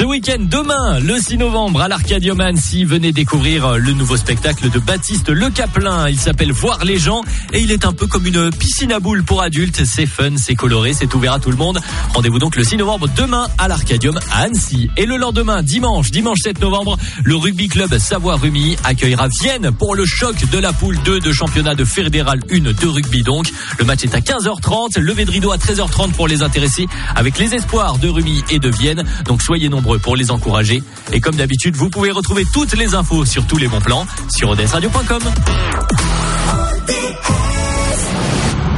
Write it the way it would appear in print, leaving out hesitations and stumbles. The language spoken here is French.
Ce week-end, demain, le 6 novembre, à l'Arcadium à Annecy, venez découvrir le nouveau spectacle de Baptiste Le Caplin. Il s'appelle Voir les gens et il est un peu comme une piscine à boules pour adultes. C'est fun, c'est coloré, c'est ouvert à tout le monde. Rendez-vous donc le 6 novembre, demain, à l'Arcadium à Annecy. Et le lendemain, dimanche 7 novembre, le rugby club Savoie-Rumi accueillera Vienne pour le choc de la poule 2 de championnat de Fédéral 1 de rugby donc. Le match est à 15h30, levé de rideau à 13h30 pour les intéressés avec les espoirs de Rumi et de Vienne. Donc soyez nombreux pour les encourager. Et comme d'habitude, vous pouvez retrouver toutes les infos sur tous les bons plans sur odessradio.com.